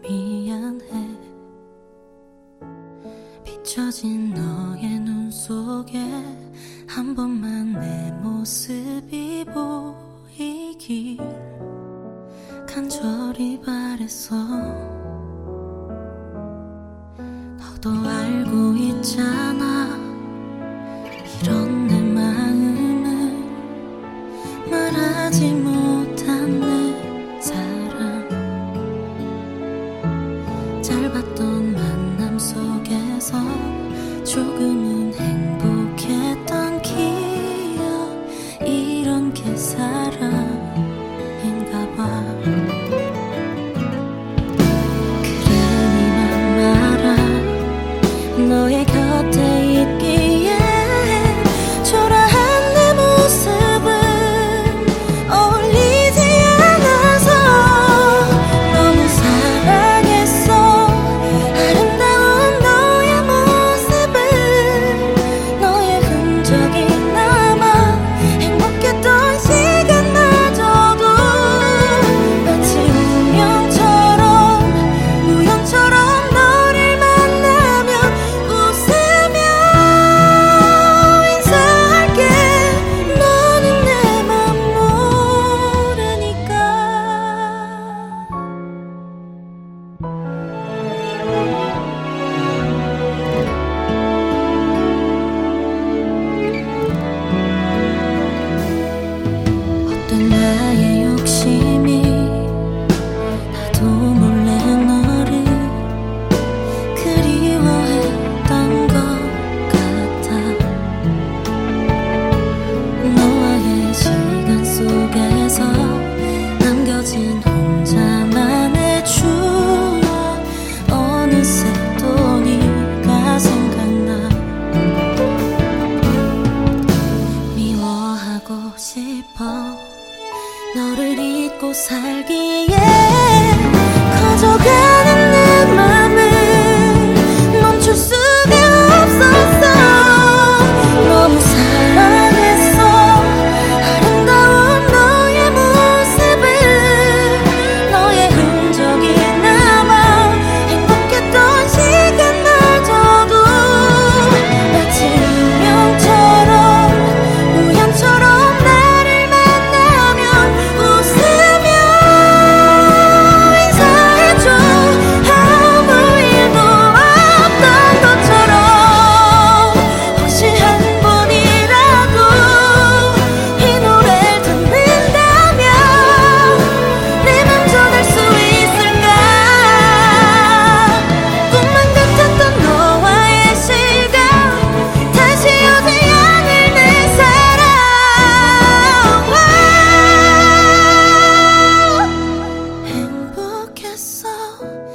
미안해. 비춰진 너의 눈 속에 한 번만 내 모습이 보이길 간절히 바랬어. 너도 알고 있잖아. 이런 내 마음을 말하지 못한 내 사랑. 짧았던 만남 속에서 조금은 행복했던 기억, 이런 게 사랑인가 봐. 그래 니만 말아. 너의 곁에 있기에 초라한 내 모습은 어울리지 않아서 너무 사랑했어. 아름다운 너의 모습은 너의 흔적이 남아 행복했던 시간마저도 마치 우연처럼 너를 만나면 웃으며 인사할게. 너는 내 맘 모르니까. 어떤 나의 욕심이 나도 몰래 너를 그리워했던 것 같아. 너와의 시간 속에서 남겨진 혼자만의 추억, 어느새 또 네가 생각나. 미워하고 싶어. 너를 잊고 살기에 커져가는 내 맘을 멈출 수가 없었어. 너무 사랑했어. 아름다운 너의 모습은 너의 흔적이 남아 행복했던 시간마저도 마치 우연처럼 나를 만나면 웃으며 인사해줘. 아무 일도 없던 것처럼 혹시 한 번이라도 이 노래를 듣는다면 내 맘 전할 수 있을까. 꿈만 같았던 너와의 시간 다시 오지 않을 내 사랑. 행복했어.